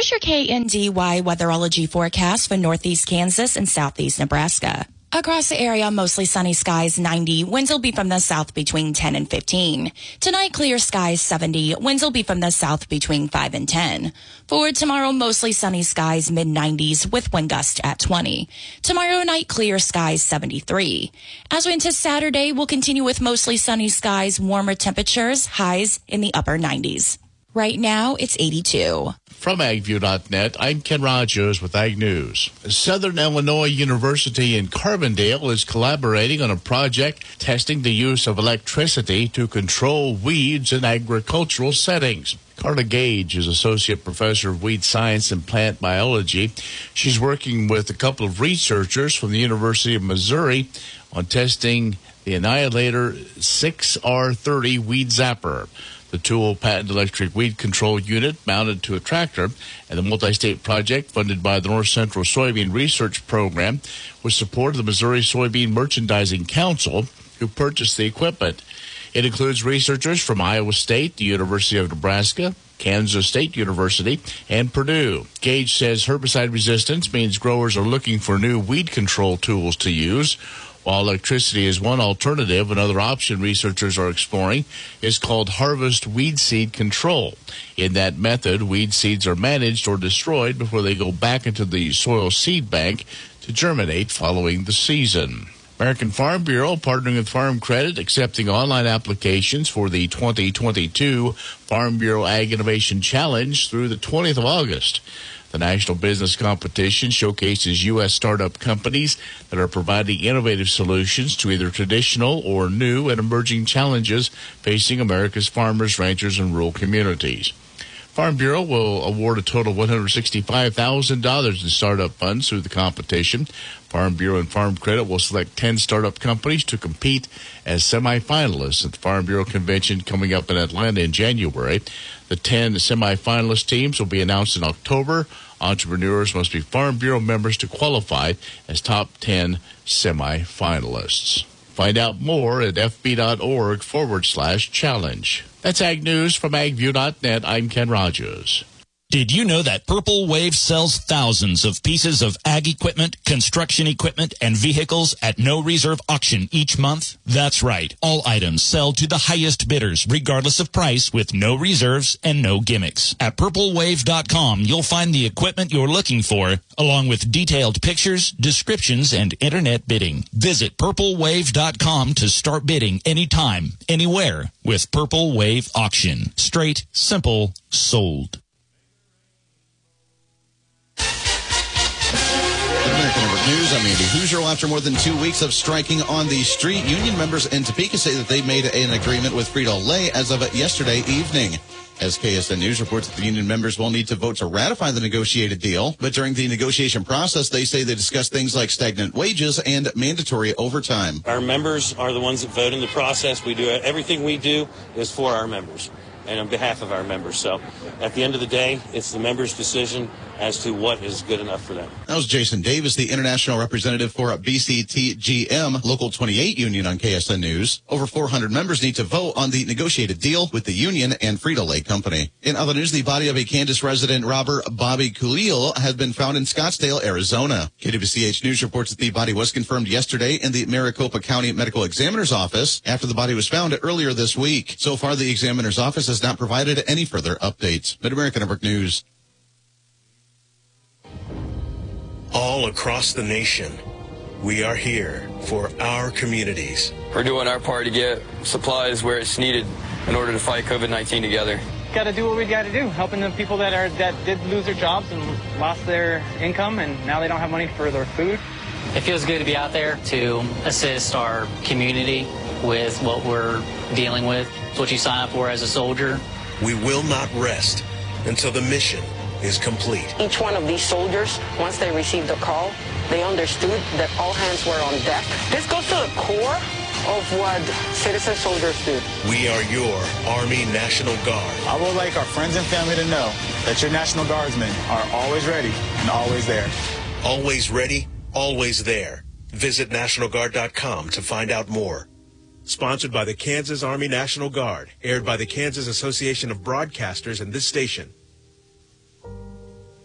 Here's your KNDY weatherology forecast for northeast Kansas and southeast Nebraska. Across the area, mostly sunny skies, 90. Winds will be from the south between 10 and 15. Tonight, clear skies, 70. Winds will be from the south between 5 and 10. For tomorrow, mostly sunny skies, mid-90s with wind gust at 20. Tomorrow night, clear skies, 73. As we into Saturday, we'll continue with mostly sunny skies, warmer temperatures, highs in the upper 90s. Right now, it's 82. From AgView.net, I'm Ken Rogers with Ag News. Southern Illinois University in Carbondale is collaborating on a project testing the use of electricity to control weeds in agricultural settings. Carla Gage is Associate Professor of Weed Science and Plant Biology. She's working with a couple of researchers from the University of Missouri on testing the Annihilator 6R30 Weed Zapper. The tool, patent electric weed control unit mounted to a tractor, and the multi-state project funded by the North Central Soybean Research Program with support of the Missouri Soybean Merchandising Council, who purchased the equipment. It includes researchers from Iowa State, the University of Nebraska, Kansas State University, and Purdue. Gage says herbicide resistance means growers are looking for new weed control tools to use. While electricity is one alternative, another option researchers are exploring is called harvest weed seed control. In that method, weed seeds are managed or destroyed before they go back into the soil seed bank to germinate following the season. American Farm Bureau partnering with Farm Credit, accepting online applications for the 2022 Farm Bureau Ag Innovation Challenge through the 20th of August. The national business competition showcases U.S. startup companies that are providing innovative solutions to either traditional or new and emerging challenges facing America's farmers, ranchers, and rural communities. Farm Bureau will award a total of $165,000 in startup funds through the competition. Farm Bureau and Farm Credit will select 10 startup companies to compete as semifinalists at the Farm Bureau Convention coming up in Atlanta in January. The 10 semifinalist teams will be announced in October. Entrepreneurs must be Farm Bureau members to qualify as top 10 semifinalists. Find out more at fb.org/challenge. That's Ag News from AgView.net. I'm Ken Rogers. Did you know that Purple Wave sells thousands of pieces of ag equipment, construction equipment, and vehicles at no reserve auction each month? That's right. All items sell to the highest bidders, regardless of price, with no reserves and no gimmicks. At purplewave.com, you'll find the equipment you're looking for, along with detailed pictures, descriptions, and internet bidding. Visit purplewave.com to start bidding anytime, anywhere with Purple Wave Auction. Straight, simple, sold. American Network News, I'm Andy Hoosier. After more than 2 weeks of striking on the street, union members in Topeka say that they made an agreement with Frito-Lay as of yesterday evening. As KSN News reports, that the union members will need to vote to ratify the negotiated deal. But during the negotiation process, they say they discussed things like stagnant wages and mandatory overtime. Our members are the ones that vote in the process. We do everything we do is for our members and on behalf of our members. So at the end of the day, it's the members' decision as to what is good enough for them. That was Jason Davis, the international representative for BCTGM Local 28 Union on KSN News. Over 400 members need to vote on the negotiated deal with the union and Frito-Lay Company. In other news, the body of a Kansas resident, Robert Bobby Khalil, has been found in Scottsdale, Arizona. KWCH News reports that the body was confirmed yesterday in the Maricopa County Medical Examiner's Office after the body was found earlier this week. So far, the examiner's office has not provided any further updates. Mid-American Network News. All across the nation, we are here for our communities. We're doing our part to get supplies where it's needed in order to fight COVID-19 together. Got to do what we got to do, helping the people that did lose their jobs and lost their income, and now they don't have money for their food. It feels good to be out there to assist our community with what we're dealing with. It's what you sign up for as a soldier. We will not rest until the mission is complete. Each one of these soldiers, once they received the call, they understood that all hands were on deck. This goes to the core of what citizen soldiers do. We are your Army National Guard. I would like our friends and family to know that your National Guardsmen are always ready and always there. Always ready, always there. Visit NationalGuard.com to find out more. Sponsored by the Kansas Army National Guard. Aired by the Kansas Association of Broadcasters and this station.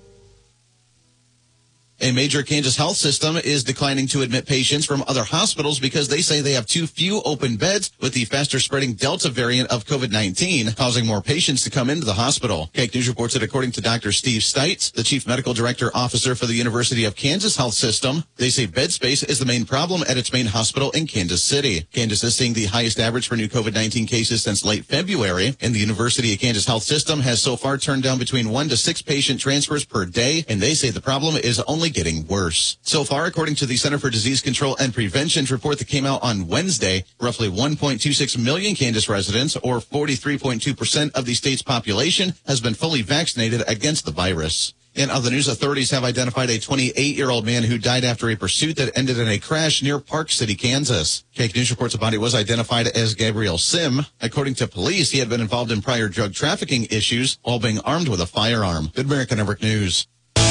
A major Kansas health system is declining to admit patients from other hospitals because they say they have too few open beds with the faster spreading Delta variant of COVID-19, causing more patients to come into the hospital. Cake News reports that according to Dr. Steve Stites, the Chief Medical Director Officer for the University of Kansas Health System, they say bed space is the main problem at its main hospital in Kansas City. Kansas is seeing the highest average for new COVID-19 cases since late February, and the University of Kansas Health System has so far turned down between 1 to 6 patient transfers per day, and they say the problem is only getting worse. So far, according to the Center for Disease Control and Prevention's report that came out on Wednesday, roughly 1.26 million Kansas residents, or 43.2% of the state's population, has been fully vaccinated against the virus. In other news, authorities have identified a 28-year-old man who died after a pursuit that ended in a crash near Park City, Kansas. Cake News reports the body was identified as Gabriel Sim. According to police, he had been involved in prior drug trafficking issues while being armed with a firearm. Good American Network News.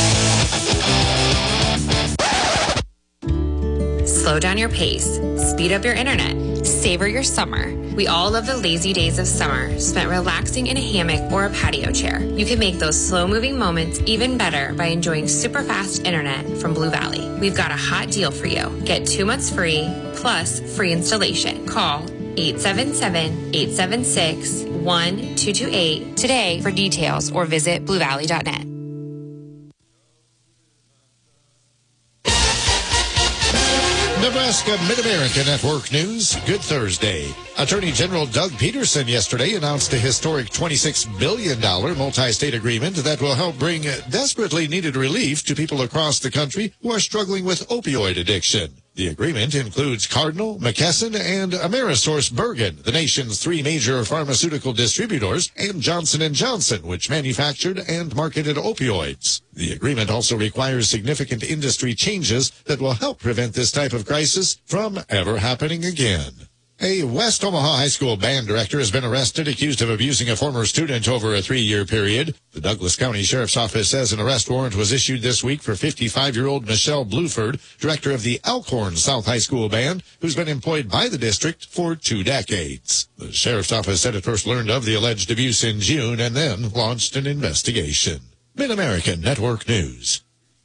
Slow down your pace, speed up your internet, savor your summer. We all love the lazy days of summer, spent relaxing in a hammock or a patio chair. You can make those slow-moving moments even better by enjoying super fast internet from Blue Valley. We've got a hot deal for you. Get 2 months free, plus free installation. Call 877-876-1228 today for details or visit bluevalley.net. Nebraska Mid-America Network News. Good Thursday. Attorney General Doug Peterson yesterday announced a historic $26 billion multi-state agreement that will help bring desperately needed relief to people across the country who are struggling with opioid addiction. The agreement includes Cardinal, McKesson, and AmerisourceBergen, the nation's 3 major pharmaceutical distributors, and Johnson & Johnson, which manufactured and marketed opioids. The agreement also requires significant industry changes that will help prevent this type of crisis from ever happening again. A West Omaha High School band director has been arrested accused of abusing a former student over a 3-year period. The Douglas County Sheriff's Office says an arrest warrant was issued this week for 55-year-old Michelle Bluford, director of the Elkhorn South High School band, who's been employed by the district for 2 decades. The Sheriff's Office said it first learned of the alleged abuse in June and then launched an investigation. Mid-American Network News.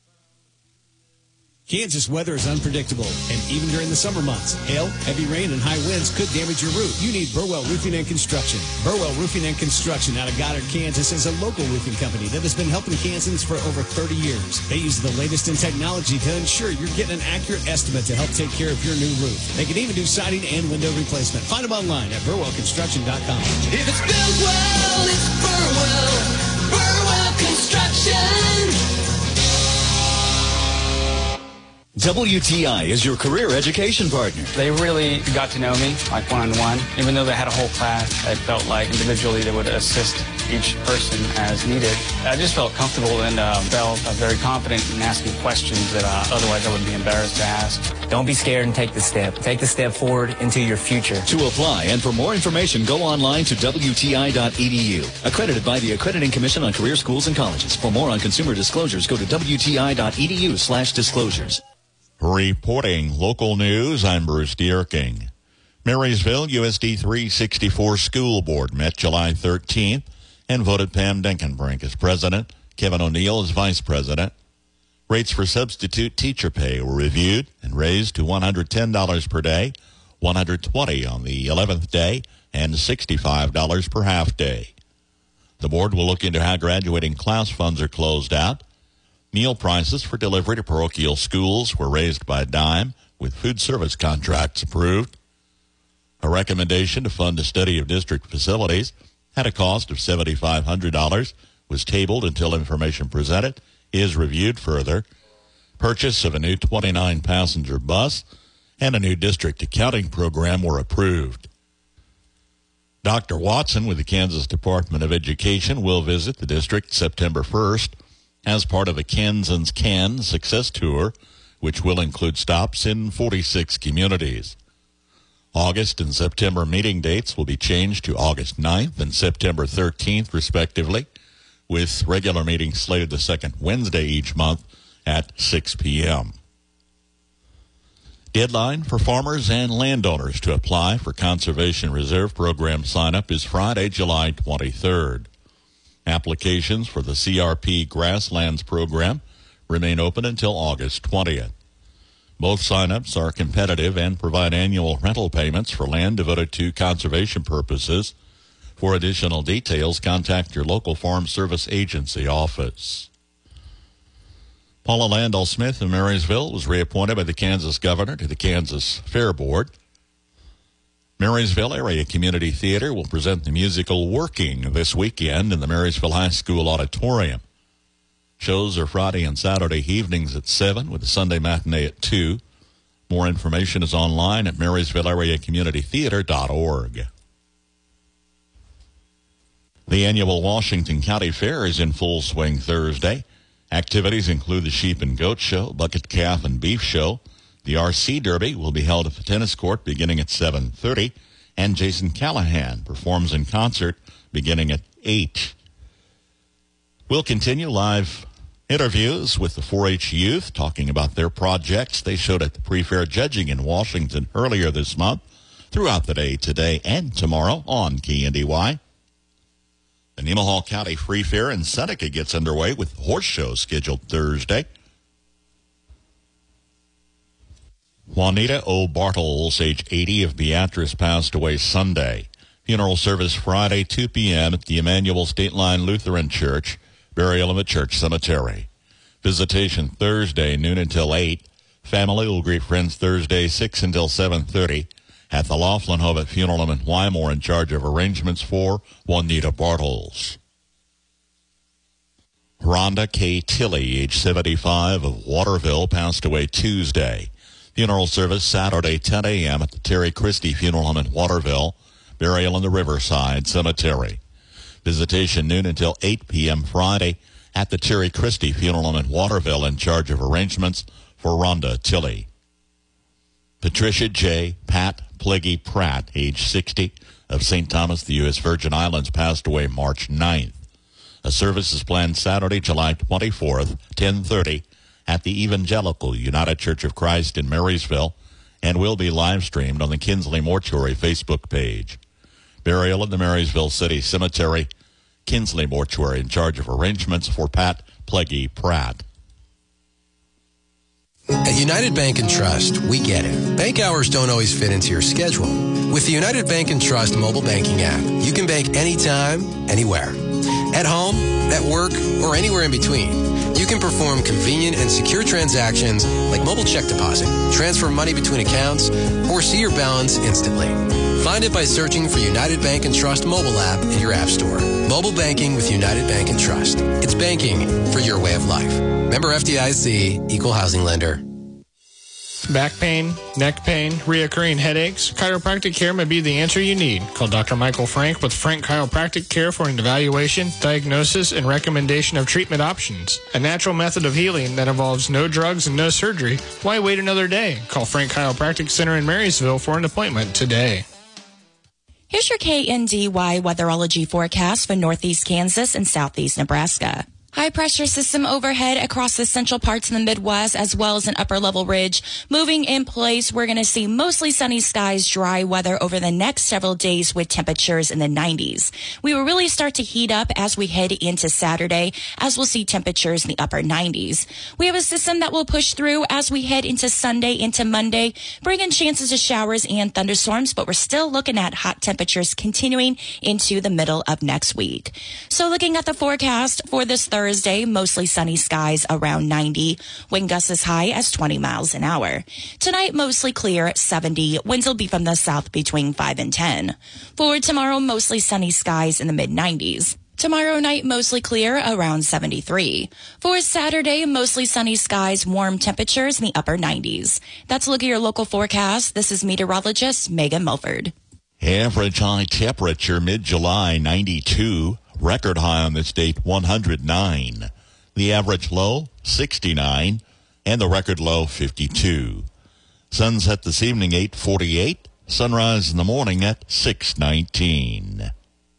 Kansas weather is unpredictable, and even during the summer months, hail, heavy rain, and high winds could damage your roof. You need Burwell Roofing and Construction. Burwell Roofing and Construction out of Goddard, Kansas is a local roofing company that has been helping Kansans for over 30 years. They use the latest in technology to ensure you're getting an accurate estimate to help take care of your new roof. They can even do siding and window replacement. Find them online at burwellconstruction.com. If it's built well, it's Burwell. Burwell Construction. WTI is your career education partner. They really got to know me, like one-on-one. Even though they had a whole class, I felt like individually they would assist each person as needed. I just felt comfortable and felt very confident in asking questions that otherwise I would be embarrassed to ask. Don't be scared and take the step. Take the step forward into your future. To apply and for more information, go online to WTI.edu. Accredited by the Accrediting Commission on Career Schools and Colleges. For more on consumer disclosures, go to WTI.edu/disclosures. Reporting local news, I'm Bruce Dierking. Marysville USD 364 School Board met July 13th and voted Pam Dinkenbrink as president, Kevin O'Neill as vice president. Rates for substitute teacher pay were reviewed and raised to $110 per day, $120 on the 11th day, and $65 per half day. The board will look into how graduating class funds are closed out. Meal prices for delivery to parochial schools were raised by a dime, with food service contracts approved. A recommendation to fund a study of district facilities at a cost of $7,500 was tabled until information presented is reviewed further. Purchase of a new 29-passenger bus and a new district accounting program were approved. Dr. Watson with the Kansas Department of Education will visit the district September 1st. As part of a Kansans Can Success Tour, which will include stops in 46 communities. August and September meeting dates will be changed to August 9th and September 13th, respectively, with regular meetings slated the second Wednesday each month at 6 p.m. Deadline for farmers and landowners to apply for Conservation Reserve Program sign-up is Friday, July 23rd. Applications for the CRP Grasslands Program remain open until August 20th. Both sign-ups are competitive and provide annual rental payments for land devoted to conservation purposes. For additional details, contact your local Farm Service Agency office. Paula Landell Smith of Marysville was reappointed by the Kansas governor to the Kansas Fair Board. Marysville Area Community Theater will present the musical Working this weekend in the Marysville High School Auditorium. Shows are Friday and Saturday evenings at 7 with a Sunday matinee at 2. More information is online at MarysvilleAreaCommunityTheater.org. The annual Washington County Fair is in full swing Thursday. Activities include the Sheep and Goat Show, Bucket Calf and Beef Show. The RC Derby will be held at the tennis court beginning at 7:30, and Jason Callahan performs in concert beginning at 8. We'll continue live interviews with the 4-H youth talking about their projects they showed at the pre-fair judging in Washington earlier this month, throughout the day today and tomorrow on KNDY. The Nemaha County Free Fair in Seneca gets underway with horse shows scheduled Thursday. Juanita O. Bartles, age 80, of Beatrice, passed away Sunday. Funeral service Friday, 2 p.m. at the Emmanuel State Line Lutheran Church. Burial in the church cemetery. Visitation Thursday, noon until 8. Family will greet friends Thursday, 6 until 7:30 at the Laughlin Home at Funeral Home in Wymore, in charge of arrangements for Juanita Bartles. Rhonda K. Tilley, age 75, of Waterville, passed away Tuesday. Funeral service Saturday, 10 a.m. at the Terry Christie Funeral Home in Waterville. Burial in the Riverside Cemetery. Visitation noon until 8 p.m. Friday at the Terry Christie Funeral Home in Waterville, in charge of arrangements for Rhonda Tilley. Patricia J. Pat Pleggy Pratt, age 60, of St. Thomas, the U.S. Virgin Islands, passed away March 9th. A service is planned Saturday, July 24th, 10:30, at the Evangelical United Church of Christ in Marysville, and will be live-streamed on the Kinsley Mortuary Facebook page. Burial in the Marysville City Cemetery, Kinsley Mortuary, in charge of arrangements for Pat Pleggy Pratt. At United Bank and Trust, we get it. Bank hours don't always fit into your schedule. With the United Bank and Trust mobile banking app, you can bank anytime, anywhere. At home, at work, or anywhere in between. You can perform convenient and secure transactions like mobile check deposit, transfer money between accounts, or see your balance instantly. Find it by searching for United Bank and Trust mobile app in your app store. Mobile banking with United Bank and Trust. It's banking for your way of life. Member FDIC, Equal Housing Lender. Back pain, neck pain, reoccurring headaches? Chiropractic care may be the answer you need. Call Dr. Michael Frank with Frank Chiropractic Care for an evaluation, diagnosis, and recommendation of treatment options. A natural method of healing that involves no drugs and no surgery. Why wait another day? Call Frank Chiropractic Center in Marysville for an appointment today. Here's your KNDY weatherology forecast for northeast Kansas and southeast Nebraska. High pressure system overhead across the central parts of the Midwest, as well as an upper level ridge. Moving in place, we're going to see mostly sunny skies, dry weather over the next several days with temperatures in the 90s. We will really start to heat up as we head into Saturday, as we'll see temperatures in the upper 90s. We have a system that will push through as we head into Sunday, into Monday, bringing chances of showers and thunderstorms, but we're still looking at hot temperatures continuing into the middle of next week. So looking at the forecast for this Thursday, mostly sunny skies around 90. Wind gusts as high as 20 miles an hour. Tonight, mostly clear at 70. Winds will be from the south between 5 and 10. For tomorrow, mostly sunny skies in the mid-90s. Tomorrow night, mostly clear around 73. For Saturday, mostly sunny skies, warm temperatures in the upper 90s. That's a look at your local forecast. This is meteorologist Megan Mulford. Average high temperature mid-July 92. Record high on this date, 109. The average low, 69. And the record low, 52. Sunset this evening, 8:48. Sunrise in the morning at 6:19.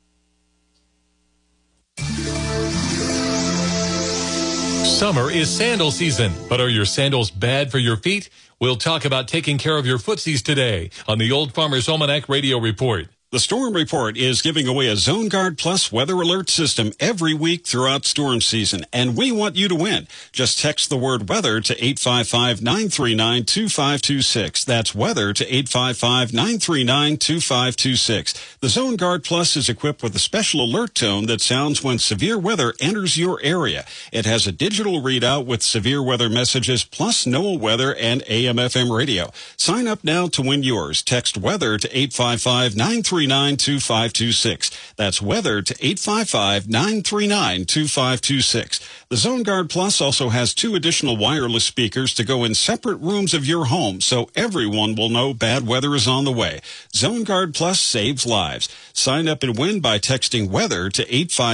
Summer is sandal season, but are your sandals bad for your feet? We'll talk about taking care of your footsies today on the Old Farmer's Almanac Radio Report. The Storm Report is giving away a Zone Guard Plus weather alert system every week throughout storm season, and we want you to win. Just text the word weather to 855-939-2526. That's weather to 855-939-2526. The Zone Guard Plus is equipped with a special alert tone that sounds when severe weather enters your area. It has a digital readout with severe weather messages plus NOAA weather and AM/FM radio. Sign up now to win yours. Text weather to 855-939-2526. That's weather to 855-939-2526. The Zone Guard Plus also has 2 additional wireless speakers to go in separate rooms of your home, so everyone will know bad weather is on the way. Zone Guard Plus saves lives. Sign up and win by texting weather to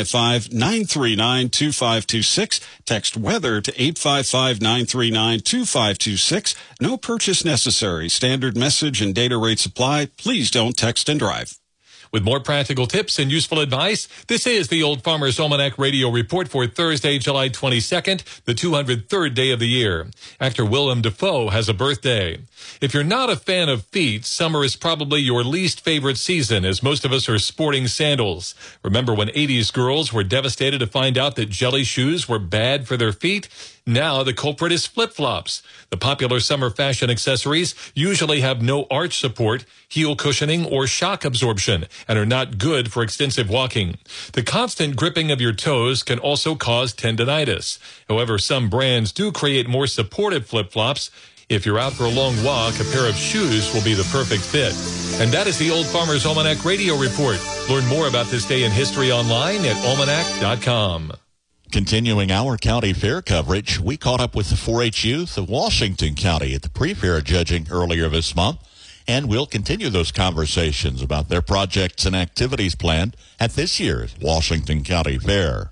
855-939-2526. Text weather to 855-939-2526. No purchase necessary. Standard message and data rates apply. Please don't text and drive. With more practical tips and useful advice, this is the Old Farmer's Almanac Radio Report for Thursday, July 22nd, the 203rd day of the year. Actor Willem Dafoe has a birthday. If you're not a fan of feet, summer is probably your least favorite season, as most of us are sporting sandals. Remember when 80s girls were devastated to find out that jelly shoes were bad for their feet? Now the culprit is flip-flops. The popular summer fashion accessories usually have no arch support, heel cushioning, or shock absorption, and are not good for extensive walking. The constant gripping of your toes can also cause tendinitis. However, some brands do create more supportive flip-flops. If you're out for a long walk, a pair of shoes will be the perfect fit. And that is the Old Farmer's Almanac Radio Report. Learn more about this day in history online at almanac.com. Continuing our county fair coverage, we caught up with the 4-H youth of Washington County at the pre-fair judging earlier this month, and we'll continue those conversations about their projects and activities planned at this year's Washington County Fair.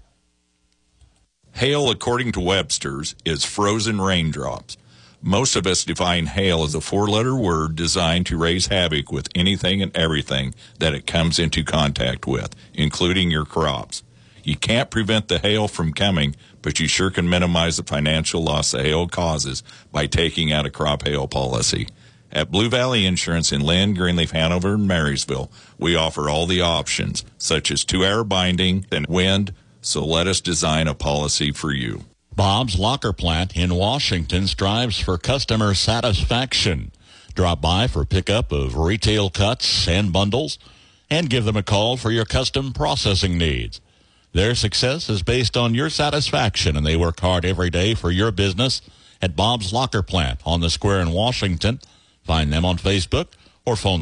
Hail, according to Webster's, is frozen raindrops. Most of us define hail as a 4-letter word designed to raise havoc with anything and everything that it comes into contact with, including your crops. You can't prevent the hail from coming, but you sure can minimize the financial loss the hail causes by taking out a crop hail policy. At Blue Valley Insurance in Lynn, Greenleaf, Hanover, and Marysville, we offer all the options, such as 2-hour binding and wind, so let us design a policy for you. Bob's Locker Plant in Washington strives for customer satisfaction. Drop by for pickup of retail cuts and bundles, and give them a call for your custom processing needs. Their success is based on your satisfaction, and they work hard every day for your business at Bob's Locker Plant on the Square in Washington. Find them on Facebook or phone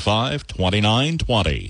325-2920.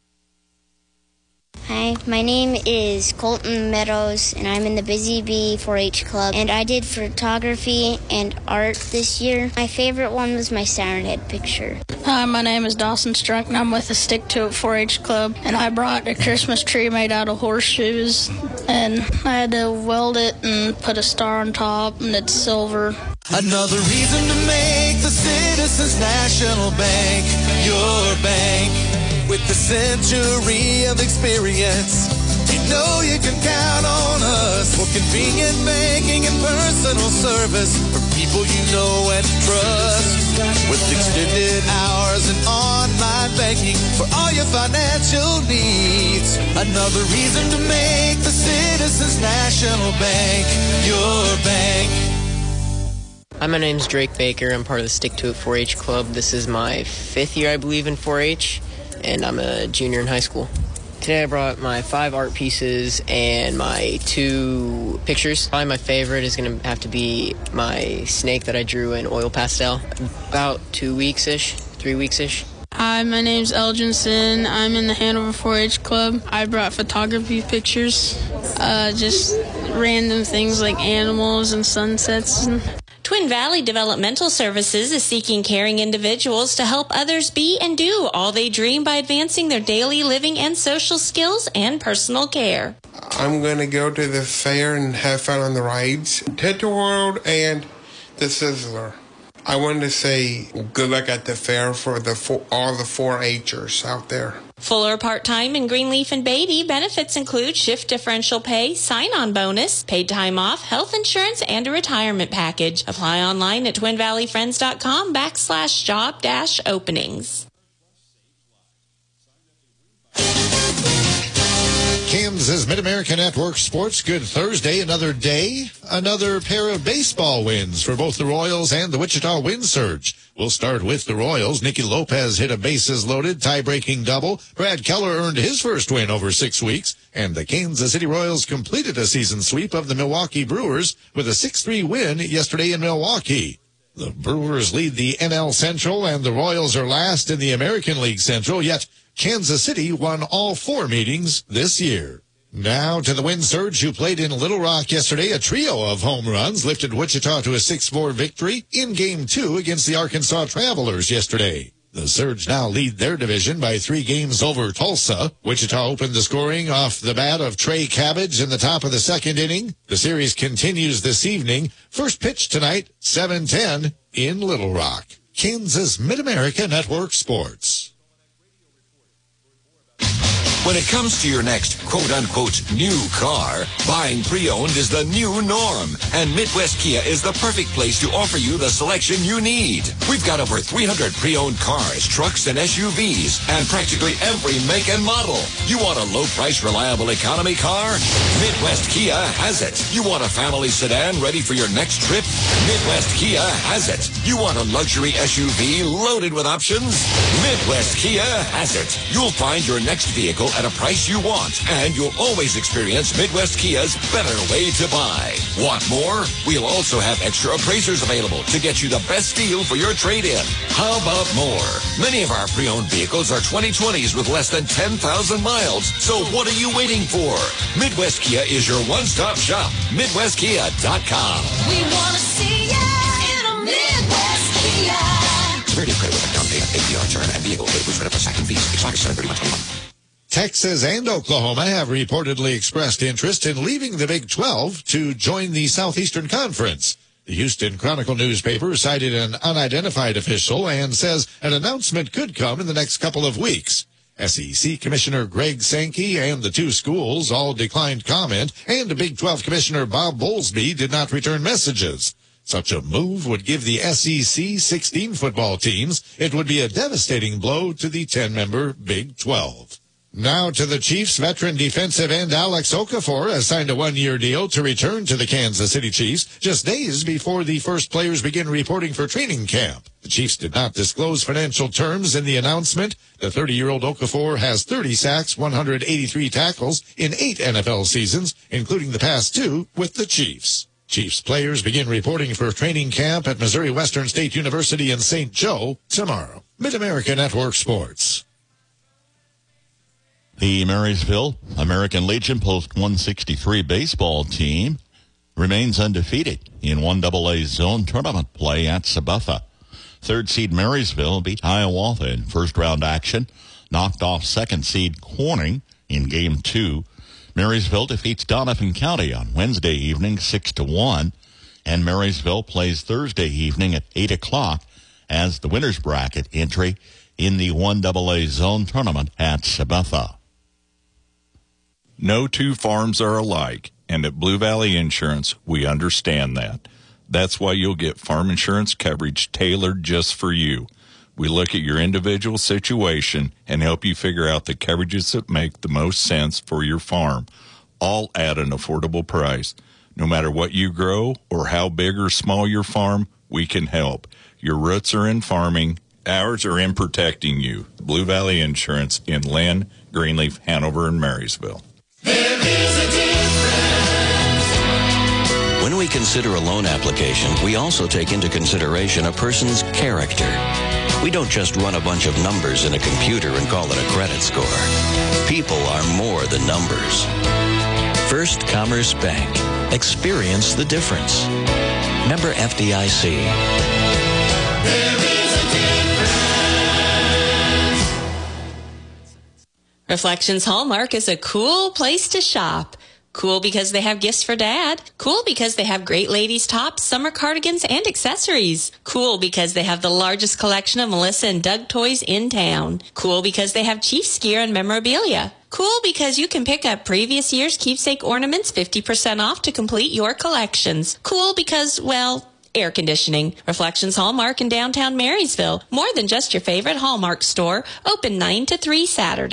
Hi, my name is Colton Meadows, and I'm in the Busy Bee 4-H Club, and I did photography and art this year. My favorite one was my Siren Head picture. Hi, my name is Dawson Strunk, and I'm with the Stick to It 4-H Club, and I brought a Christmas tree made out of horseshoes, and I had to weld it and put a star on top, and it's silver. Another reason to make the Citizens National Bank your bank. With the century of experience, you know you can count on us for convenient banking and personal service for people you know and trust. With extended hours and online banking for all your financial needs. Another reason to make the Citizens National Bank your bank. Hi, my name's Drake Baker. I'm part of the Stick to It 4-H Club. This is my 5th year, I believe, in 4-H. And I'm a junior in high school. Today I brought my 5 art pieces and my 2 pictures. Probably my favorite is going to have to be my snake that I drew in oil pastel. About 2 weeks-ish, 3 weeks-ish. Hi, my name's Elginson. I'm in the Hanover 4-H Club. I brought photography pictures, just random things like animals and sunsets. Twin Valley Developmental Services is seeking caring individuals to help others be and do all they dream by advancing their daily living and social skills and personal care. I'm going to go to the fair and have fun on the rides. Tetraworld and the Sizzler. I wanted to say good luck at the fair for all the 4-H'ers out there. Full or part-time in Greenleaf and Beatty, benefits include shift differential pay, sign-on bonus, paid time off, health insurance, and a retirement package. Apply online at twinvalleyfriends.com/job-openings. Kansas Mid-America Network Sports. Good Thursday. Another day, another pair of baseball wins for both the Royals and the Wichita Wind Surge. We'll start with the Royals. Nicky Lopez hit a bases-loaded, tie-breaking double. Brad Keller earned his first win over 6 weeks. And the Kansas City Royals completed a season sweep of the Milwaukee Brewers with a 6-3 win yesterday in Milwaukee. The Brewers lead the NL Central, and the Royals are last in the American League Central, yet Kansas City won all 4 meetings this year. Now to the Wind Surge, who played in Little Rock yesterday. A trio of home runs lifted Wichita to a 6-4 victory in Game 2 against the Arkansas Travelers yesterday. The Surge now lead their division by 3 games over Tulsa. Wichita opened the scoring off the bat of Trey Cabbage in the top of the second inning. The series continues this evening. First pitch tonight, 7:10 in Little Rock. Kansas Mid-America Network Sports. When it comes to your next quote-unquote new car, buying pre-owned is the new norm, and Midwest Kia is the perfect place to offer you the selection you need. We've got over 300 pre-owned cars, trucks, and SUVs, and practically every make and model. You want a low-price, reliable economy car? Midwest Kia has it. You want a family sedan ready for your next trip? Midwest Kia has it. You want a luxury SUV loaded with options? Midwest Kia has it. You'll find your next vehicle at a price you want, and you'll always experience Midwest Kia's better way to buy. Want more? We'll also have extra appraisers available to get you the best deal for your trade-in. How about more? Many of our pre-owned vehicles are 2020s with less than 10,000 miles, so what are you waiting for? Midwest Kia is your one-stop shop. MidwestKia.com. We want to see ya in a Midwest Kia. Severity of credit with a down payment, APR, term, and vehicle which read up a second fees. Expires 7/31/21. Texas and Oklahoma have reportedly expressed interest in leaving the Big 12 to join the Southeastern Conference. The Houston Chronicle newspaper cited an unidentified official and says an announcement could come in the next couple of weeks. SEC Commissioner Greg Sankey and the 2 schools all declined comment, and Big 12 Commissioner Bob Bowlesby did not return messages. Such a move would give the SEC 16 football teams. It would be a devastating blow to the 10-member Big 12. Now to the Chiefs. Veteran defensive end Alex Okafor has signed a 1-year deal to return to the Kansas City Chiefs just days before the first players begin reporting for training camp. The Chiefs did not disclose financial terms in the announcement. The 30-year-old Okafor has 30 sacks, 183 tackles in 8 NFL seasons, including the past 2 with the Chiefs. Chiefs players begin reporting for training camp at Missouri Western State University in St. Joe tomorrow. Mid-America Network Sports. The Marysville American Legion Post 163 baseball team remains undefeated in 1AA zone tournament play at Sabetha. Third seed Marysville beat Hiawatha in first round action, knocked off second seed Corning in game 2. Marysville defeats Donovan County on Wednesday evening 6-1, and Marysville plays Thursday evening at 8 o'clock as the winner's bracket entry in the 1AA zone tournament at Sabetha. No 2 farms are alike, and at Blue Valley Insurance, we understand that. That's why you'll get farm insurance coverage tailored just for you. We look at your individual situation and help you figure out the coverages that make the most sense for your farm, all at an affordable price. No matter what you grow or how big or small your farm, we can help. Your roots are in farming. Ours are in protecting you. Blue Valley Insurance in Lynn, Greenleaf, Hanover, and Marysville. There is a difference. When we consider a loan application, we also take into consideration a person's character. We don't just run a bunch of numbers in a computer and call it a credit score. People are more than numbers. First Commerce Bank. Experience the difference. Member FDIC. There is a difference. Reflections Hallmark is a cool place to shop. Cool because they have gifts for Dad. Cool because they have great ladies' tops, summer cardigans, and accessories. Cool because they have the largest collection of Melissa and Doug toys in town. Cool because they have Chiefs gear and memorabilia. Cool because you can pick up previous year's keepsake ornaments 50% off to complete your collections. Cool because, well, air conditioning. Reflections Hallmark in downtown Marysville. More than just your favorite Hallmark store. Open 9 to 3 Saturday.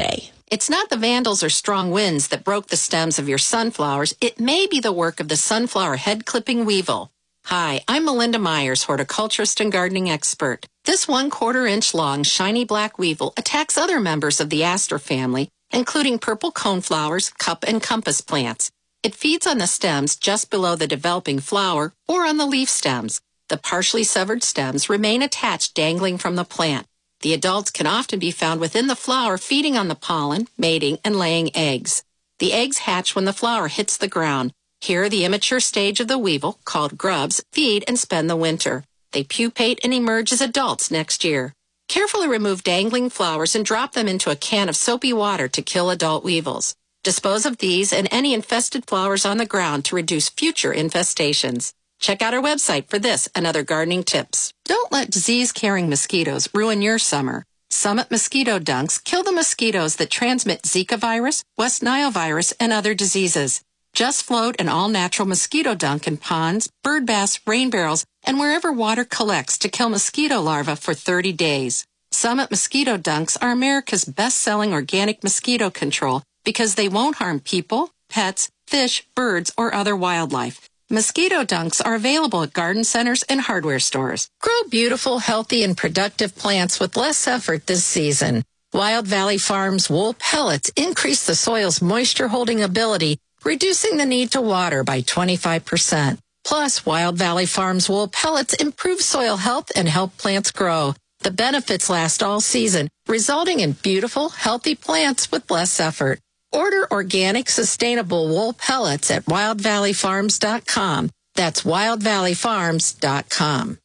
It's not the vandals or strong winds that broke the stems of your sunflowers. It may be the work of the sunflower head-clipping weevil. Hi, I'm Melinda Myers, horticulturist and gardening expert. This 1/4 inch long shiny black weevil attacks other members of the aster family, including purple coneflowers, cup and compass plants. It feeds on the stems just below the developing flower or on the leaf stems. The partially severed stems remain attached, dangling from the plant. The adults can often be found within the flower, feeding on the pollen, mating, and laying eggs. The eggs hatch when the flower hits the ground. Here, the immature stage of the weevil, called grubs, feed and spend the winter. They pupate and emerge as adults next year. Carefully remove dangling flowers and drop them into a can of soapy water to kill adult weevils. Dispose of these and any infested flowers on the ground to reduce future infestations. Check out our website for this and other gardening tips. Don't let disease-carrying mosquitoes ruin your summer. Summit Mosquito Dunks kill the mosquitoes that transmit Zika virus, West Nile virus, and other diseases. Just float an all-natural mosquito dunk in ponds, bird baths, rain barrels, and wherever water collects to kill mosquito larvae for 30 days. Summit Mosquito Dunks are America's best-selling organic mosquito control because they won't harm people, pets, fish, birds, or other wildlife. Mosquito dunks are available at garden centers and hardware stores. Grow beautiful, healthy, and productive plants with less effort this season. Wild Valley Farms wool pellets increase the soil's moisture-holding ability, reducing the need to water by 25%. Plus, Wild Valley Farms wool pellets improve soil health and help plants grow. The benefits last all season, resulting in beautiful, healthy plants with less effort. Order organic, sustainable wool pellets at wildvalleyfarms.com. That's wildvalleyfarms.com.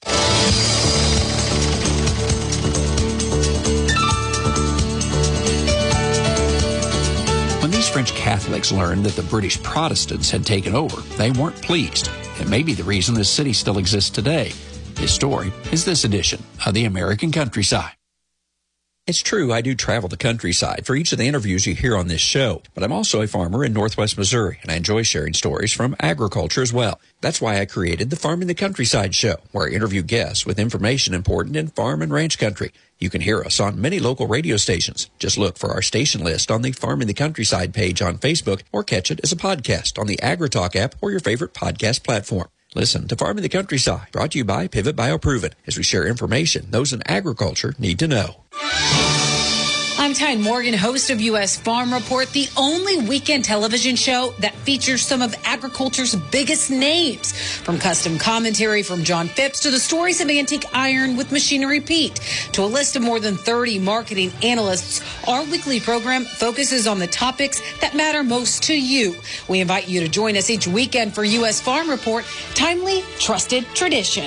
When these French Catholics learned that the British Protestants had taken over, they weren't pleased. It may be the reason this city still exists today. His story is this edition of the American Countryside. It's true, I do travel the countryside for each of the interviews you hear on this show, but I'm also a farmer in Northwest Missouri, and I enjoy sharing stories from agriculture as well. That's why I created the Farming the Countryside show, where I interview guests with information important in farm and ranch country. You can hear us on many local radio stations. Just look for our station list on the Farming the Countryside page on Facebook, or catch it as a podcast on the AgriTalk app or your favorite podcast platform. Listen to Farming the Countryside, brought to you by Pivot BioProven, as we share information those in agriculture need to know. I'm Tyne Morgan, host of U.S. Farm Report, the only weekend television show that features some of agriculture's biggest names. From custom commentary from John Phipps to the stories of antique iron with Machinery Pete to a list of more than 30 marketing analysts, our weekly program focuses on the topics that matter most to you. We invite you to join us each weekend for U.S. Farm Report, timely, trusted tradition.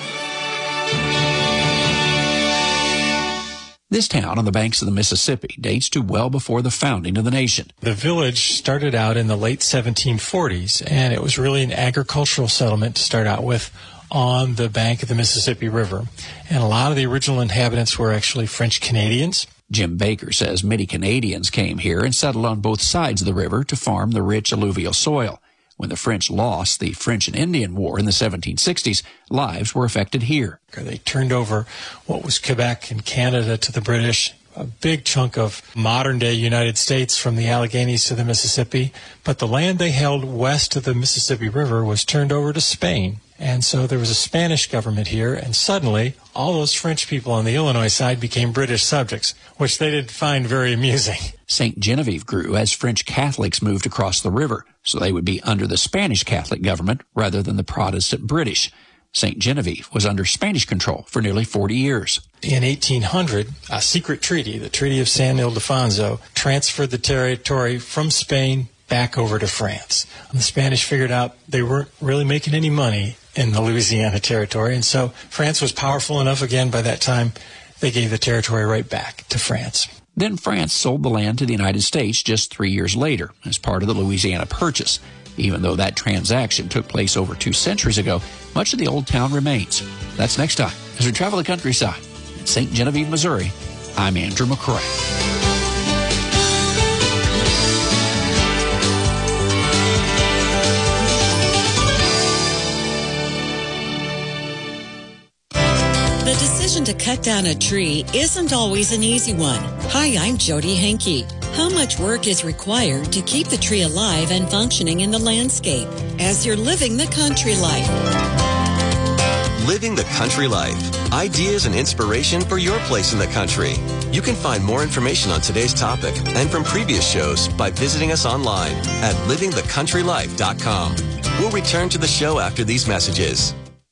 This town on the banks of the Mississippi dates to well before the founding of the nation. The village started out in the late 1740s, and it was really an agricultural settlement to start out with on the bank of the Mississippi River. And a lot of the original inhabitants were actually French Canadians. Jim Baker says many Canadians came here and settled on both sides of the river to farm the rich alluvial soil. When the French lost the French and Indian War in the 1760s, lives were affected here. They turned over what was Quebec and Canada to the British, a big chunk of modern-day United States from the Alleghenies to the Mississippi. But the land they held west of the Mississippi River was turned over to Spain. And so there was a Spanish government here, and suddenly all those French people on the Illinois side became British subjects, which they didn't find very amusing. St. Genevieve grew as French Catholics moved across the river, so they would be under the Spanish Catholic government rather than the Protestant British. St. Genevieve was under Spanish control for nearly 40 years. In 1800, a secret treaty, the Treaty of San Ildefonso, transferred the territory from Spain back over to France. And the Spanish figured out they weren't really making any money in the Louisiana territory, and so France was powerful enough again by that time, they gave the territory right back to France. Then France sold the land to the United States just 3 years later as part of the Louisiana Purchase. Even though that transaction took place over 2 centuries ago, much of the old town remains. That's next time as we travel the countryside. In St. Genevieve, Missouri, I'm Andrew McCray. The decision to cut down a tree isn't always an easy one. Hi, I'm Jody Henke. How much work is required to keep the tree alive and functioning in the landscape as you're living the country life? Living the Country Life. Ideas and inspiration for your place in the country. You can find more information on today's topic and from previous shows by visiting us online at livingthecountrylife.com. We'll return to the show after these messages.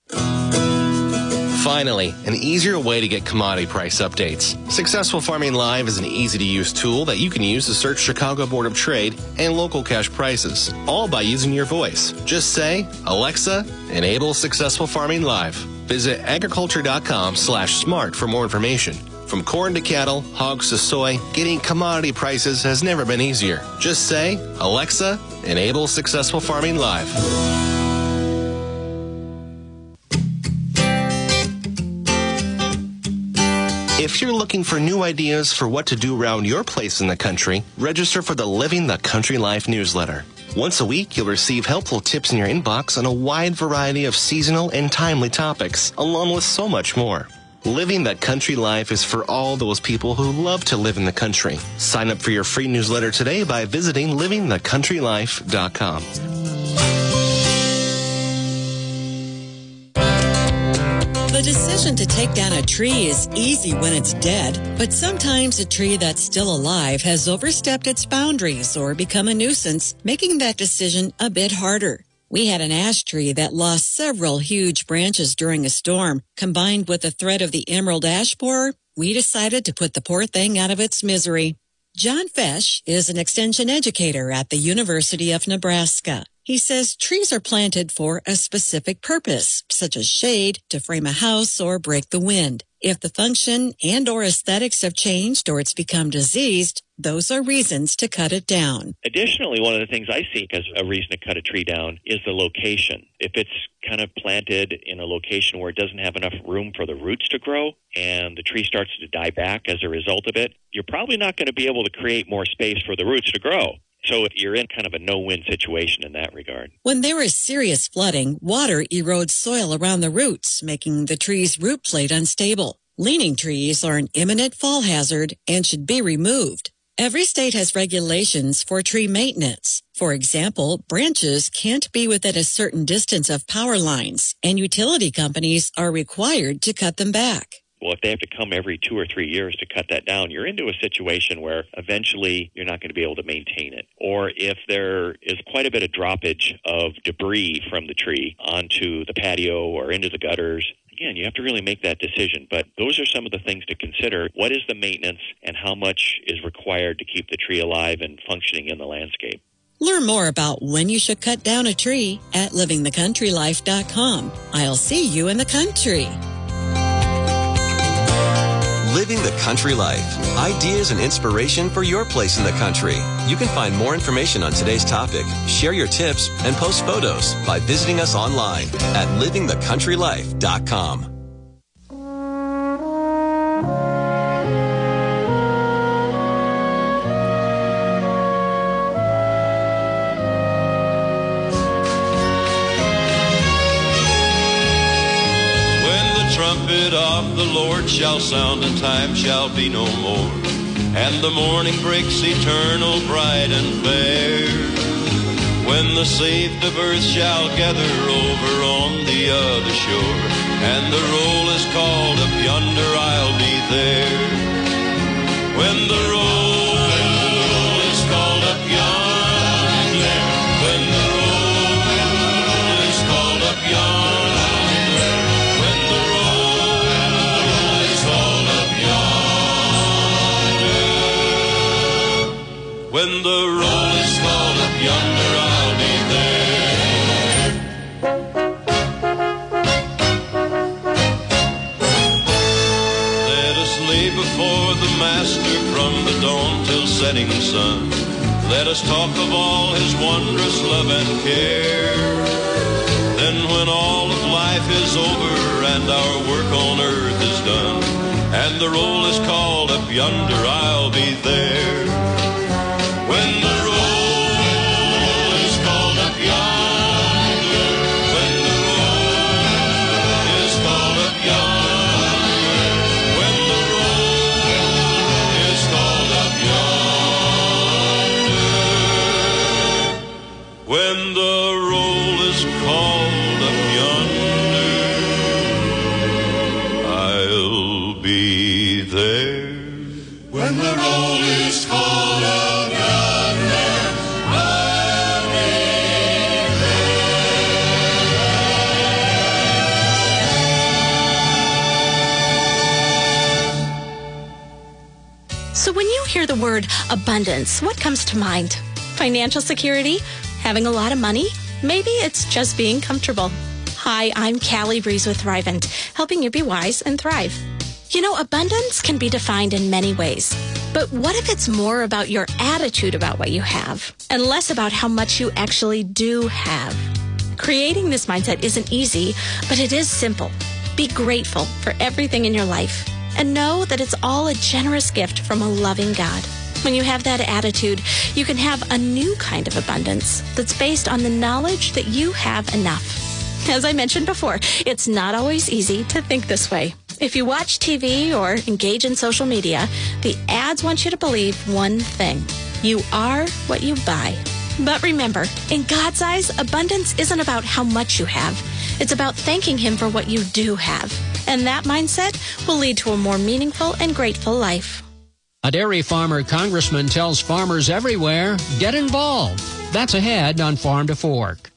Finally, an easier way to get commodity price updates. Successful Farming Live is an easy-to-use tool that you can use to search Chicago Board of Trade and local cash prices, all by using your voice. Just say, Alexa, enable Successful Farming Live. Visit agriculture.com/smart for more information. From corn to cattle, hogs to soy, getting commodity prices has never been easier. Just say, Alexa, enable Successful Farming Live. If you're looking for new ideas for what to do around your place in the country, register for the Living the Country Life newsletter. Once a week, you'll receive helpful tips in your inbox on a wide variety of seasonal and timely topics, along with so much more. Living the Country Life is for all those people who love to live in the country. Sign up for your free newsletter today by visiting livingthecountrylife.com. The decision to take down a tree is easy when it's dead, but sometimes a tree that's still alive has overstepped its boundaries or become a nuisance, making that decision a bit harder. We had an ash tree that lost several huge branches during a storm. Combined with the threat of the emerald ash borer, we decided to put the poor thing out of its misery. John Fesh is an extension educator at the University of Nebraska. He says trees are planted for a specific purpose, such as shade, to frame a house, or break the wind. If the function and or aesthetics have changed or it's become diseased, those are reasons to cut it down. Additionally, one of the things I see as a reason to cut a tree down is the location. If it's kind of planted in a location where it doesn't have enough room for the roots to grow and the tree starts to die back as a result of it, you're probably not going to be able to create more space for the roots to grow. So you're in kind of a no-win situation in that regard. When there is serious flooding, water erodes soil around the roots, making the tree's root plate unstable. Leaning trees are an imminent fall hazard and should be removed. Every state has regulations for tree maintenance. For example, branches can't be within a certain distance of power lines, and utility companies are required to cut them back. Well, if they have to come every 2 or 3 years to cut that down, you're into a situation where eventually you're not going to be able to maintain it. Or if there is quite a bit of droppage of debris from the tree onto the patio or into the gutters, again, you have to really make that decision. But those are some of the things to consider. What is the maintenance and how much is required to keep the tree alive and functioning in the landscape? Learn more about when you should cut down a tree at livingthecountrylife.com. I'll see you in the country. Living the Country Life. Ideas and inspiration for your place in the country. You can find more information on today's topic, share your tips, and post photos by visiting us online at livingthecountrylife.com. Trumpet of the Lord shall sound, and time shall be no more, and the morning breaks eternal, bright and fair. When the saved of earth shall gather over on the other shore, and the roll is called up yonder, I'll be there. When the roll is called up yonder, when the roll is called up yonder, when the roll is called up yonder, I'll be there. Let us lay before the Master from the dawn till setting sun. Let us talk of all his wondrous love and care. Then when all of life is over and our work on earth is done, and the roll is called up yonder, I'll be there. When the roll is called up yonder, when the roll is called up yonder, when the roll is called up hear the word abundance, what comes to mind? Financial security? Having a lot of money? Maybe it's just being comfortable. Hi, I'm Callie Breeze with Thrivent, helping you be wise and thrive. You know, abundance can be defined in many ways. But what if it's more about your attitude about what you have and less about how much you actually do have? Creating this mindset isn't easy, but it is simple. Be grateful for everything in your life and know that it's all a generous gift from a loving God. When you have that attitude, you can have a new kind of abundance that's based on the knowledge that you have enough. As I mentioned before, it's not always easy to think this way. If you watch TV or engage in social media, the ads want you to believe one thing. You are what you buy. But remember, in God's eyes, abundance isn't about how much you have. It's about thanking Him for what you do have. And that mindset will lead to a more meaningful and grateful life. A dairy farmer congressman tells farmers everywhere, get involved. That's ahead on Farm to Fork.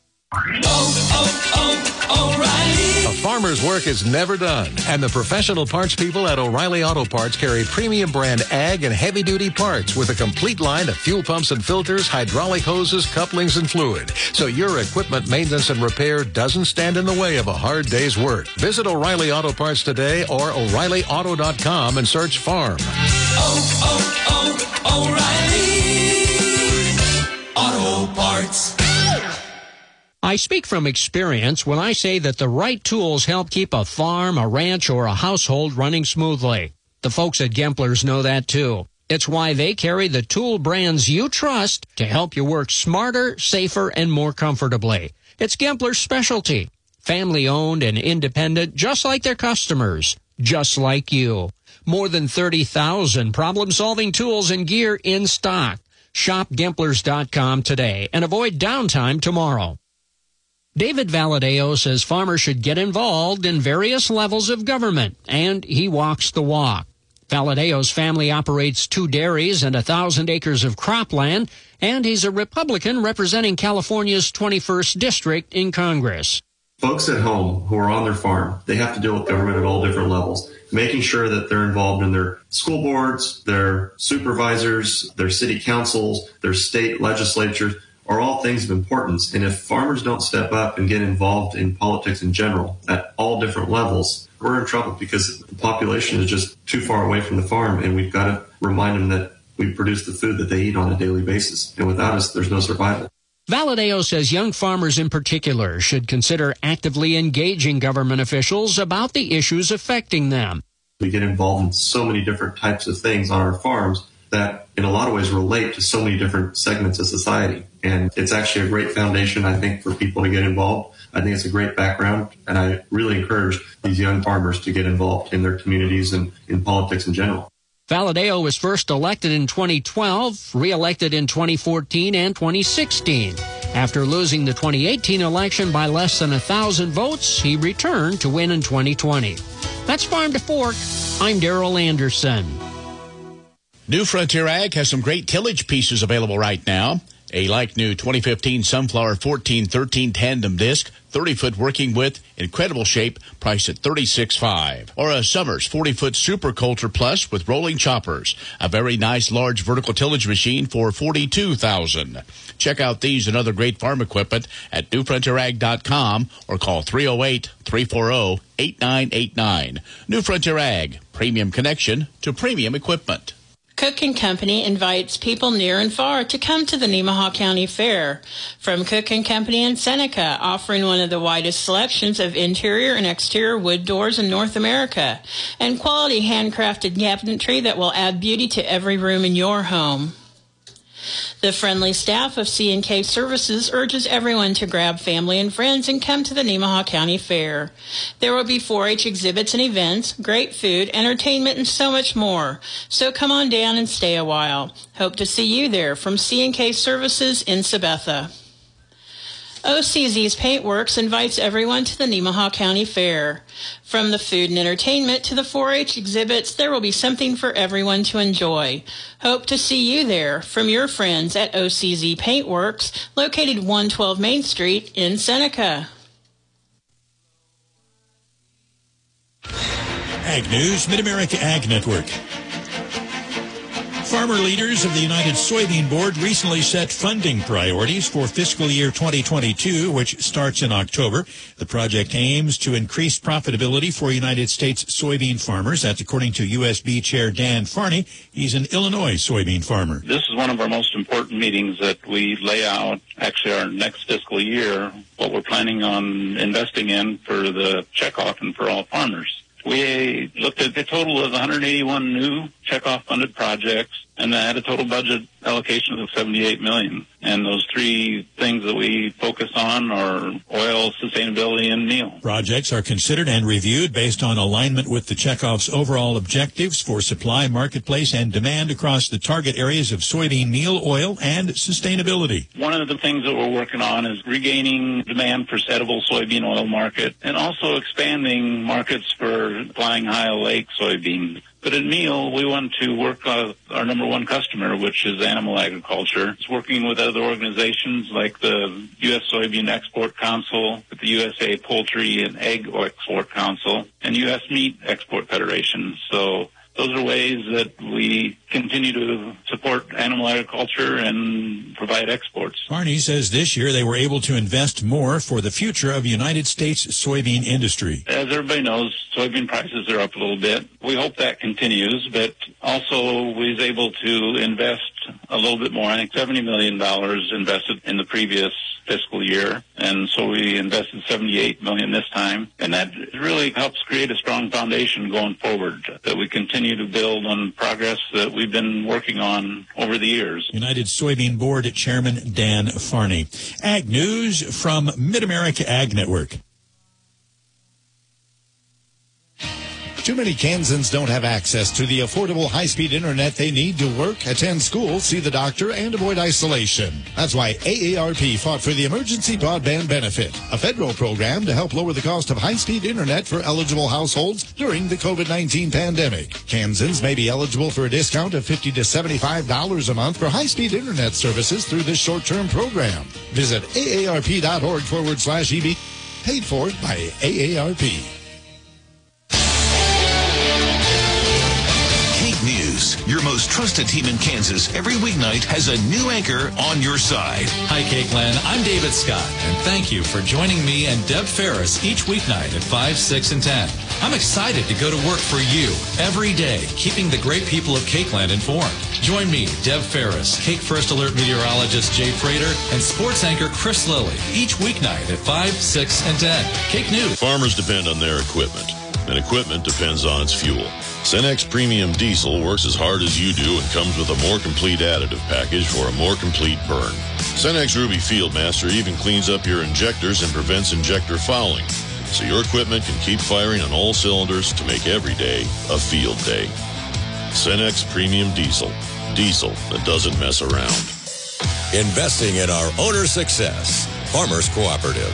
O'Reilly. A farmer's work is never done, and the professional parts people at O'Reilly Auto Parts carry premium brand ag and heavy-duty parts with a complete line of fuel pumps and filters, hydraulic hoses, couplings, and fluid. So your equipment maintenance and repair doesn't stand in the way of a hard day's work. Visit O'Reilly Auto Parts today or O'ReillyAuto.com and search farm. O'Reilly Auto Parts. I speak from experience when I say that the right tools help keep a farm, a ranch, or a household running smoothly. The folks at Gemplers know that too. It's why they carry the tool brands you trust to help you work smarter, safer, and more comfortably. It's Gemplers' specialty. Family-owned and independent, just like their customers, just like you. More than 30,000 problem-solving tools and gear in stock. Shop Gemplers.com today and avoid downtime tomorrow. David Valadeo says farmers should get involved in various levels of government, and he walks the walk. Valadeo's family operates 2 dairies and 1,000 acres of cropland, and he's a Republican representing California's 21st District in Congress. Folks at home who are on their farm, they have to deal with government at all different levels, making sure that they're involved in their school boards, their supervisors, their city councils, their state legislatures, are all things of importance. And if farmers don't step up and get involved in politics in general at all different levels, we're in trouble because the population is just too far away from the farm, and we've got to remind them that we produce the food that they eat on a daily basis. And without us, there's no survival. Valadeo says young farmers in particular should consider actively engaging government officials about the issues affecting them. We get involved in so many different types of things on our farms that in a lot of ways relate to so many different segments of society. And it's actually a great foundation, I think, for people to get involved. I think it's a great background, and I really encourage these young farmers to get involved in their communities and in politics in general. Valadeo was first elected in 2012, re-elected in 2014 and 2016. After losing the 2018 election by less than 1,000 votes, he returned to win in 2020. That's Farm to Fork. I'm Darrell Anderson. New Frontier Ag has some great tillage pieces available right now. A like-new 2015 Sunflower 1413 tandem disc, 30-foot working width, incredible shape, priced at $36,500. Or a Summers 40-foot Super Coulter Plus with rolling choppers. A very nice large vertical tillage machine for $42,000. Check out these and other great farm equipment at newfrontierag.com or call 308-340-8989. New Frontier Ag, premium connection to premium equipment. Cook & Company invites people near and far to come to the Nemaha County Fair. From Cook & Company in Seneca, offering one of the widest selections of interior and exterior wood doors in North America, and quality handcrafted cabinetry that will add beauty to every room in your home. The friendly staff of C&K Services urges everyone to grab family and friends and come to the Nemaha County Fair. There will be 4-H exhibits and events, great food, entertainment, and so much more. So come on down and stay a while. Hope to see you there from C&K Services in Sabetha. OCZ's Paintworks invites everyone to the Nemaha County Fair. From the food and entertainment to the 4-H exhibits, there will be something for everyone to enjoy. Hope to see you there from your friends at OCZ Paintworks, located 112 Main Street in Seneca. Ag News, Mid-America Ag Network. Farmer leaders of the United Soybean Board recently set funding priorities for fiscal year 2022, which starts in October. The project aims to increase profitability for United States soybean farmers. That's according to USB Chair Dan Farney. He's an Illinois soybean farmer. This is one of our most important meetings that we lay out, actually our next fiscal year, what we're planning on investing in for the checkoff and for all farmers. We looked at a total of 181 new checkoff funded projects, and that had a total budget allocation of $78 million. And those three things that we focus on are oil, sustainability, and meal. Projects are considered and reviewed based on alignment with the checkoff's overall objectives for supply, marketplace, and demand across the target areas of soybean meal, oil, and sustainability. One of the things that we're working on is regaining demand for edible soybean oil market and also expanding markets for flying high lake soybean. But in meal, we want to work on our number one customer, which is animal agriculture. It's working with other organizations like the U.S. Soybean Export Council, the USA Poultry and Egg Export Council, and U.S. Meat Export Federation. So those are ways that we continue to support animal agriculture and provide exports. Farney says this year they were able to invest more for the future of United States soybean industry. As everybody knows, soybean prices are up a little bit. We hope that continues, but also we was able to invest a little bit more. I think $70 million invested in the previous fiscal year, and so we invested $78 million this time. And that really helps create a strong foundation going forward that we continue to build on progress that we've been working on over the years. United Soybean Board Chairman Dan Farney. Ag News from Mid-America Ag Network. Too many Kansans don't have access to the affordable high-speed internet they need to work, attend school, see the doctor, and avoid isolation. That's why AARP fought for the Emergency Broadband Benefit, a federal program to help lower the cost of high-speed internet for eligible households during the COVID-19 pandemic. Kansans may be eligible for a discount of $50 to $75 a month for high-speed internet services through this short-term program. Visit aarp.org/EB. Paid for by AARP. News, your most trusted team in Kansas, every weeknight has a new anchor on your side. Hi, Cakeland. I'm David Scott, and thank you for joining me and Deb Ferris each weeknight at 5, 6, and 10. I'm excited to go to work for you every day, keeping the great people of Cakeland informed. Join me, Deb Ferris, Cake First Alert meteorologist Jay Prater, and sports anchor Chris Lilly each weeknight at 5, 6, and 10. Cake News. Farmers depend on their equipment, and equipment depends on its fuel. Cenex Premium Diesel works as hard as you do and comes with a more complete additive package for a more complete burn. Cenex Ruby Fieldmaster even cleans up your injectors and prevents injector fouling, so your equipment can keep firing on all cylinders to make every day a field day. Cenex Premium Diesel. Diesel that doesn't mess around. Investing in our owner's success. Farmers Cooperative.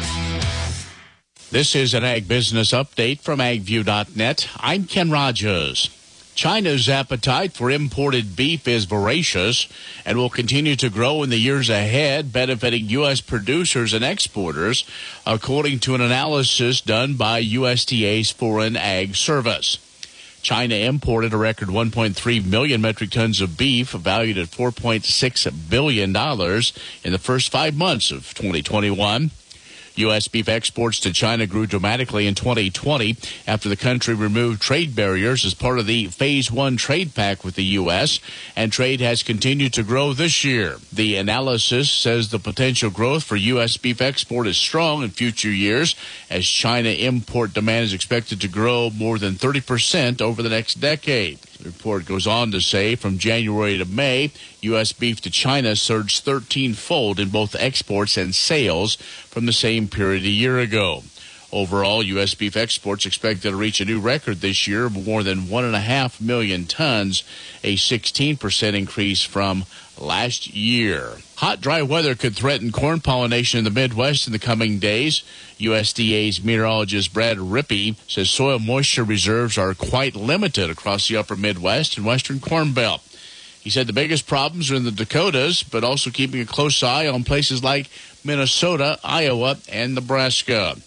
This is an Ag Business Update from AgView.net. I'm Ken Rogers. China's appetite for imported beef is voracious and will continue to grow in the years ahead, benefiting U.S. producers and exporters, according to an analysis done by USDA's Foreign Ag Service. China imported a record 1.3 million metric tons of beef, valued at $4.6 billion in the first 5 months of 2021. U.S. beef exports to China grew dramatically in 2020 after the country removed trade barriers as part of the Phase 1 trade pact with the U.S., and trade has continued to grow this year. The analysis says the potential growth for U.S. beef export is strong in future years, as China import demand is expected to grow more than 30% over the next decade. The report goes on to say from January to May, U.S. beef to China surged 13-fold in both exports and sales from the same period a year ago. Overall, U.S. beef exports expected to reach a new record this year of more than 1.5 million tons, a 16% increase from last year. Hot, dry weather could threaten corn pollination in the Midwest in the coming days. USDA's meteorologist Brad Rippey says soil moisture reserves are quite limited across the upper Midwest and western Corn Belt. He said the biggest problems are in the Dakotas, but also keeping a close eye on places like Minnesota, Iowa, and Nebraska.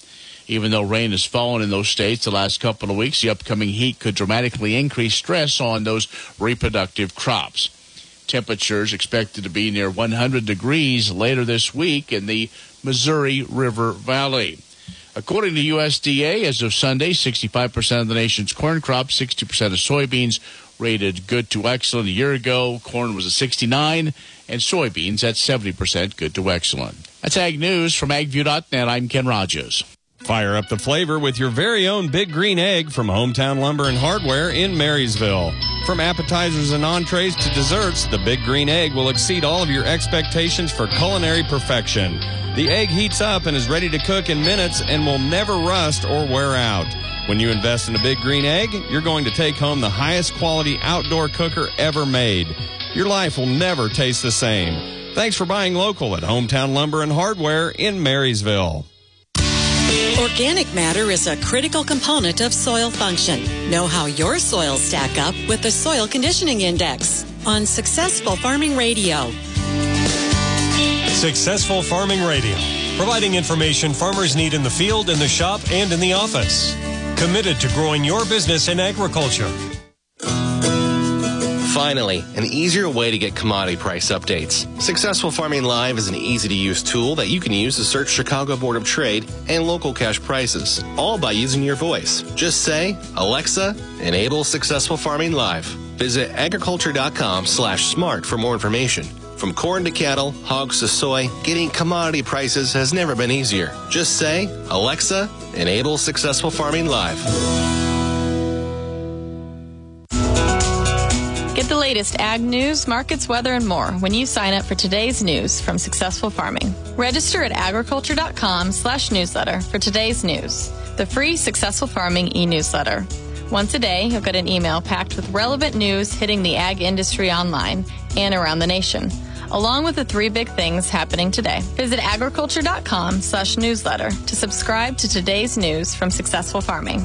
Even though rain has fallen in those states the last couple of weeks, the upcoming heat could dramatically increase stress on those reproductive crops. Temperatures expected to be near 100 degrees later this week in the Missouri River Valley. According to USDA, as of Sunday, 65% of the nation's corn crop, 60% of soybeans rated good to excellent. A year ago, corn was a 69, and soybeans at 70% good to excellent. That's Ag News from AgView.net. I'm Ken Rogers. Fire up the flavor with your very own Big Green Egg from Hometown Lumber and Hardware in Marysville. From appetizers and entrees to desserts, the Big Green Egg will exceed all of your expectations for culinary perfection. The egg heats up and is ready to cook in minutes and will never rust or wear out. When you invest in a Big Green Egg, you're going to take home the highest quality outdoor cooker ever made. Your life will never taste the same. Thanks for buying local at Hometown Lumber and Hardware in Marysville. Organic matter is a critical component of soil function. Know how your soils stack up with the Soil Conditioning Index on Successful Farming Radio. Successful Farming Radio, providing information farmers need in the field, in the shop, and in the office. Committed to growing your business in agriculture. Finally, an easier way to get commodity price updates. Successful Farming Live is an easy-to-use tool that you can use to search Chicago Board of Trade and local cash prices, all by using your voice. Just say, Alexa, enable Successful Farming Live. Visit agriculture.com/smart for more information. From corn to cattle, hogs to soy, getting commodity prices has never been easier. Just say, Alexa, enable Successful Farming Live. Get the latest ag news, markets, weather, and more when you sign up for today's news from Successful Farming. Register at agriculture.com/newsletter for today's news, the free Successful Farming e-newsletter. Once a day, you'll get an email packed with relevant news hitting the ag industry online and around the nation, along with the 3 big things happening today. Visit agriculture.com/newsletter to subscribe to today's news from Successful Farming.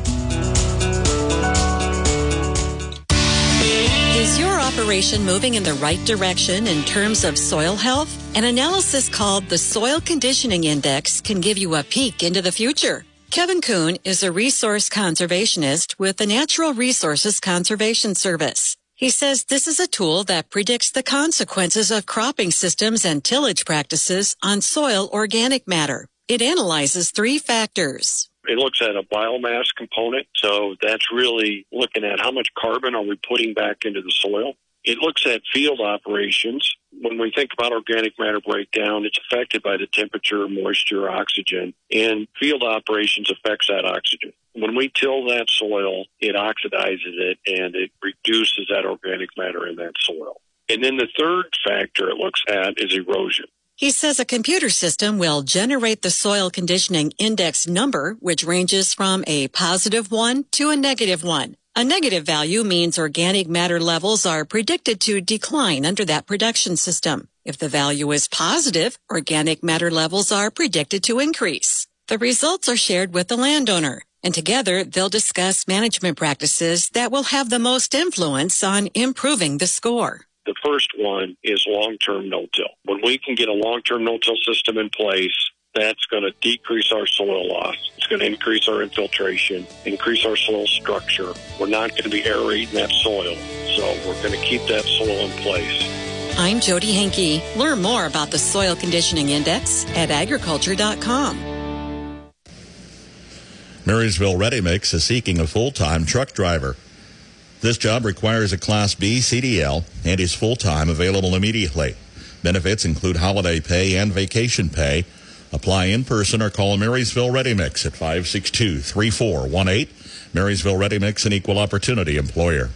Is your operation moving in the right direction in terms of soil health? An analysis called the Soil Conditioning Index can give you a peek into the future. Kevin Kuhn is a resource conservationist with the Natural Resources Conservation Service. He says this is a tool that predicts the consequences of cropping systems and tillage practices on soil organic matter. It analyzes 3 factors. It looks at a biomass component, so that's really looking at how much carbon are we putting back into the soil. It looks at field operations. When we think about organic matter breakdown, it's affected by the temperature, moisture, oxygen, and field operations affects that oxygen. When we till that soil, it oxidizes it and it reduces that organic matter in that soil. And then the third factor it looks at is erosion. He says a computer system will generate the Soil Conditioning Index number, which ranges from a +1 to a -1. A negative value means organic matter levels are predicted to decline under that production system. If the value is positive, organic matter levels are predicted to increase. The results are shared with the landowner, and together they'll discuss management practices that will have the most influence on improving the score. The first one is long-term no-till. When we can get a long-term no-till system in place, that's going to decrease our soil loss. It's going to increase our infiltration, increase our soil structure. We're not going to be aerating that soil, so we're going to keep that soil in place. I'm Jody Henke. Learn more about the Soil Conditioning Index at agriculture.com. Marysville Ready Mix is seeking a full-time truck driver. This job requires a Class B CDL and is full-time, available immediately. Benefits include holiday pay and vacation pay. Apply in person or call Marysville Ready Mix at 562-3418. Marysville Ready Mix, an equal opportunity employer.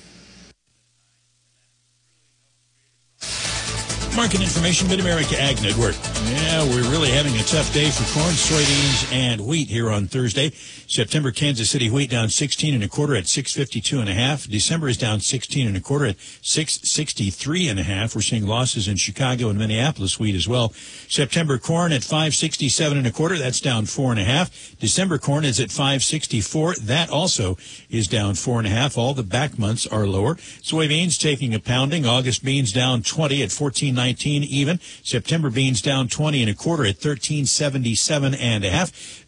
Market information, Mid-America Ag Network. Yeah, we're really having a tough day for corn, soybeans, and wheat here on Thursday. September Kansas City wheat down 16 1/4 at 652 1/2. December is down 16 1/4 at 663 1/2. We're seeing losses in Chicago and Minneapolis wheat as well. September corn at 567 1/4. That's down 4 1/2. December corn is at 564. That also is down 4 1/2. All the back months are lower. Soybeans taking a pounding. August beans down 20 at 14.19 even. September beans down 20 1/4 at 13.77 1/2.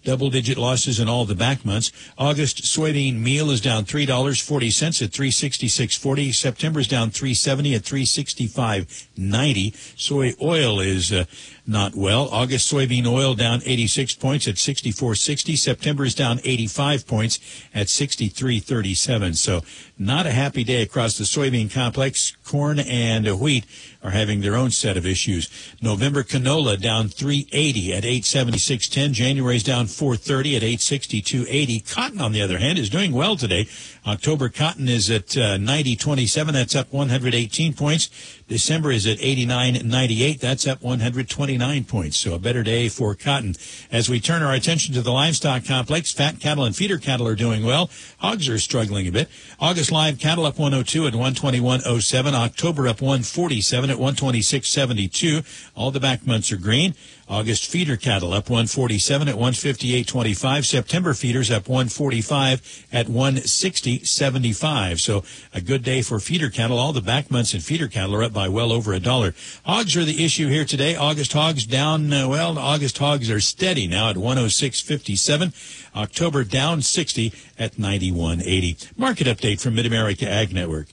Double-digit losses in all the back months. August soybean meal is down $3.40 at $366.40. September's down $3.70 at $365.90. Soy oil is not well. August soybean oil down 86 points at 64.60. September is down 85 points at 63.37. So not a happy day across the soybean complex. Corn and wheat are having their own set of issues. November canola down 380 at 876.10. January's down 430 at 862.80. Cotton, on the other hand, is doing well today. October cotton is at 90.27. That's up 118 points. December is at 89.98. That's up 129 points. So a better day for cotton. As we turn our attention to the livestock complex, fat cattle and feeder cattle are doing well. Hogs are struggling a bit. August live cattle up 102 at 121.07. October up 147 at 126.72. All the back months are green. August feeder cattle up 147 at 158.25. September feeders up 145 at 160.75. So a good day for feeder cattle. All the back months in feeder cattle are up by well over $1. Hogs are the issue here today. August hogs down, August hogs are steady now at 106.57. October down 60 at 91.80. Market update from Mid-America Ag Network.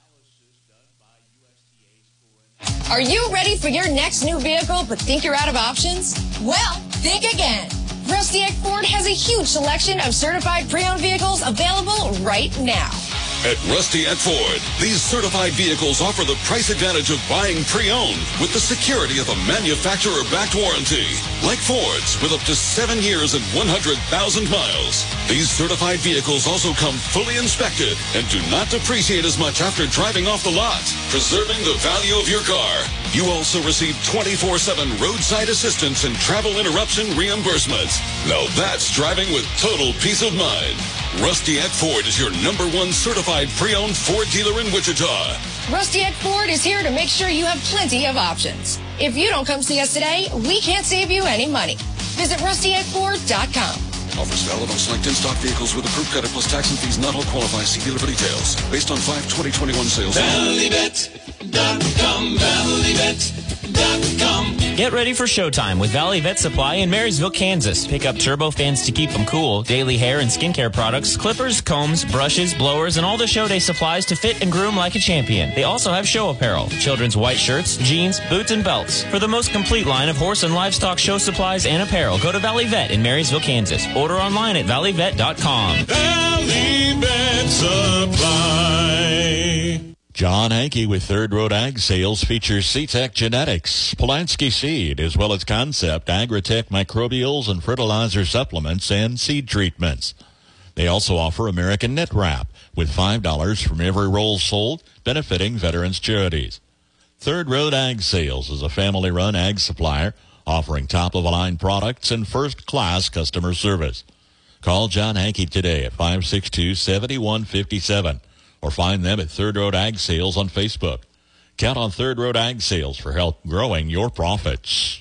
Are you ready for your next new vehicle but think you're out of options? Well, think again. Rusty Egg Ford has a huge selection of certified pre-owned vehicles available right now. At Rusty Egg Ford, these certified vehicles offer the price advantage of buying pre-owned with the security of a manufacturer-backed warranty. Like Ford's, with up to 7 years and 100,000 miles. These certified vehicles also come fully inspected and do not depreciate as much after driving off the lot, preserving the value of your car. You also receive 24/7 roadside assistance and travel interruption reimbursements. Now that's driving with total peace of mind. Rusty Egg Ford is your #1 certified pre-owned Ford dealer in Wichita. Rusty Egg Ford is here to make sure you have plenty of options. If you don't come see us today, we can't save you any money. Visit rustyeggford.com. Offers valid on select in-stock vehicles with approved credit plus tax and fees. Not all qualify. See dealer for details. Based on 5/2021 sales. ValleyVet.com. ValleyVet.com. Get ready for showtime with Valley Vet Supply in Marysville, Kansas. Pick up turbofans to keep them cool, daily hair and skincare products, clippers, combs, brushes, blowers, and all the show day supplies to fit and groom like a champion. They also have show apparel, children's white shirts, jeans, boots, and belts. For the most complete line of horse and livestock show supplies and apparel, go to Valley Vet in Marysville, Kansas. Order online at valleyvet.com. Valley Vet Supply. John Hankey with Third Road Ag Sales features C-Tech Genetics, Polanski Seed, as well as Concept, Agritech Microbials and Fertilizer Supplements and Seed Treatments. They also offer American Net Wrap with $5 from every roll sold, benefiting veterans charities. Third Road Ag Sales is a family-run ag supplier offering top-of-the-line products and first-class customer service. Call John Hankey today at 562-7157 or find them at Third Road Ag Sales on Facebook. Count on Third Road Ag Sales for help growing your profits.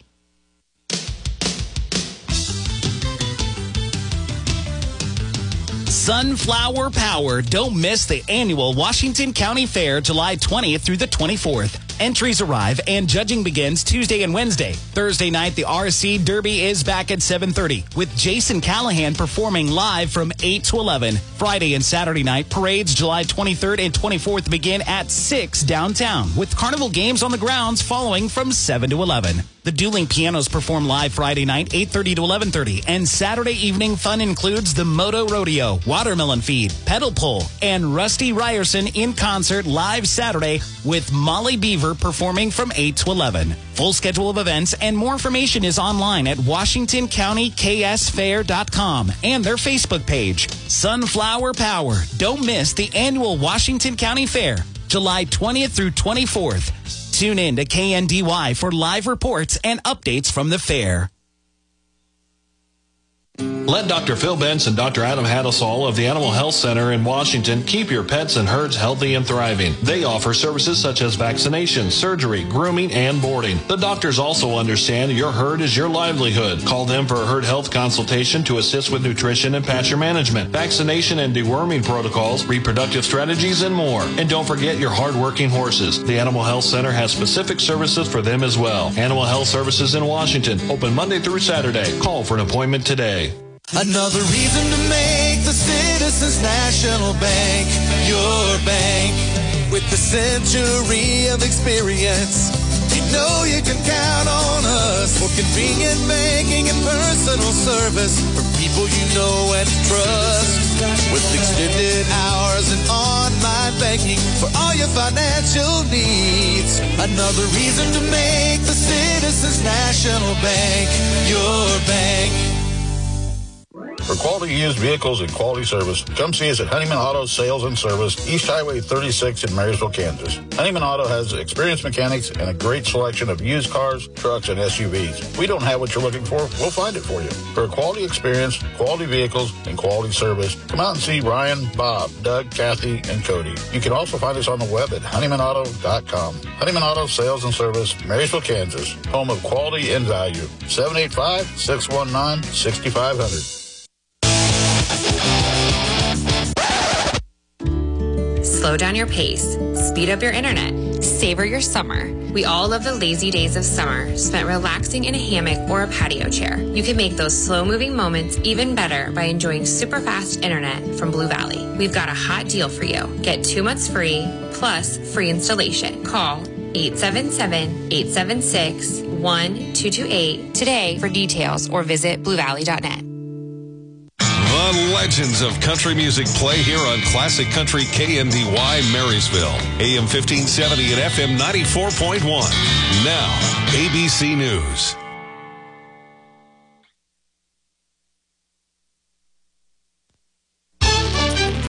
Sunflower Power. Don't miss the annual Washington County Fair, July 20th through the 24th. Entries arrive and judging begins Tuesday and Wednesday. Thursday night, the RC Derby is back at 7:30 with Jason Callahan performing live from 8 to 11. Friday and Saturday night, parades July 23rd and 24th begin at 6 downtown with carnival games on the grounds following from 7 to 11. The Dueling Pianos perform live Friday night, 8:30 to 11:30, and Saturday evening fun includes the Moto Rodeo, Watermelon Feed, Pedal Pull, and Rusty Ryerson in concert live Saturday with Molly Beaver performing from 8 to 11. Full schedule of events and more information is online at WashingtonCountyKSFair.com and their Facebook page. Sunflower Power. Don't miss the annual Washington County Fair, July 20th through 24th. Tune in to KNDY for live reports and updates from the fair. Let Dr. Phil Bentz and Dr. Adam Hattasall of the Animal Health Center in Washington keep your pets and herds healthy and thriving. They offer services such as vaccination, surgery, grooming, and boarding. The doctors also understand your herd is your livelihood. Call them for a herd health consultation to assist with nutrition and pasture management, vaccination and deworming protocols, reproductive strategies, and more. And don't forget your hard-working horses. The Animal Health Center has specific services for them as well. Animal Health Services in Washington, open Monday through Saturday. Call for an appointment today. Another reason to make the Citizens National Bank your bank. With the century of experience, you know you can count on us for convenient banking and personal service from people you know and trust. With extended hours and online banking for all your financial needs. Another reason to make the Citizens National Bank your bank. For quality used vehicles and quality service, come see us at Honeyman Auto Sales and Service, East Highway 36 in Marysville, Kansas. Honeyman Auto has experienced mechanics and a great selection of used cars, trucks, and SUVs. We don't have what you're looking for, we'll find it for you. For a quality experience, quality vehicles, and quality service, come out and see Ryan, Bob, Doug, Kathy, and Cody. You can also find us on the web at honeymanauto.com. Honeyman Auto Sales and Service, Marysville, Kansas, home of quality and value. 785-619-6500. Slow down your pace, speed up your internet, savor your summer. We all love the lazy days of summer, spent relaxing in a hammock or a patio chair. You can make those slow-moving moments even better by enjoying super fast internet from Blue Valley. We've got a hot deal for you. Get 2 months free, plus free installation. Call 877-876-1228 today for details or visit bluevalley.net. The legends of country music play here on Classic Country KNDY Marysville, AM 1570 and FM 94.1. Now, ABC News.